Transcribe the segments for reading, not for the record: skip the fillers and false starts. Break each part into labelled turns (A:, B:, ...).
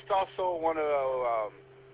A: also want to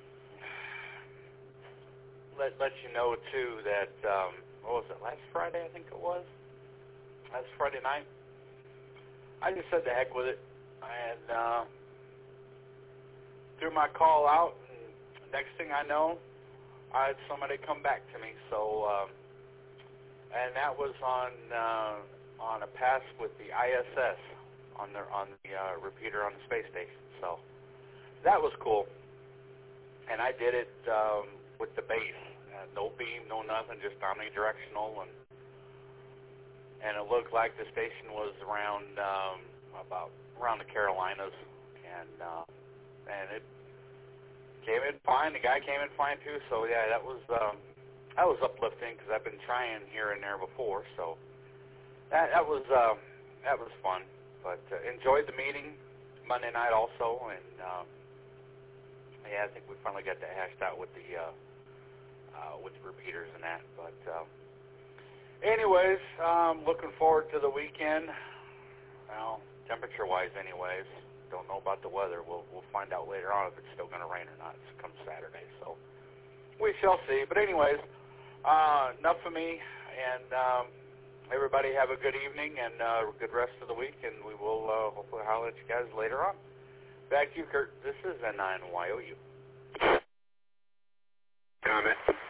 A: let you know too that what was it, last Friday? I think it was last Friday night. I just said the heck with it, and threw my call out. And next thing I know, I had somebody come back to me. So, and that was on a pass with the ISS on the repeater on the space station. So that was cool. And I did it with the base, no beam, no nothing, just omnidirectional, and it looked like the station was around around the Carolinas, and it came in fine. The guy came in fine too. So yeah, that was uplifting because I've been trying here and there before. So that was fun. But enjoyed the meeting Monday night also, and yeah, I think we finally got that hashed out with the repeaters and that. But anyways, looking forward to the weekend. Well, temperature-wise, anyways. Don't know about the weather. We'll find out later on if it's still going to rain or not. It's come Saturday, so we shall see. But anyways, enough of me, and everybody have a good evening and a good rest of the week, and we will hopefully holler at you guys later on. Back to you, Kurt. This is N9YOU.
B: Comment.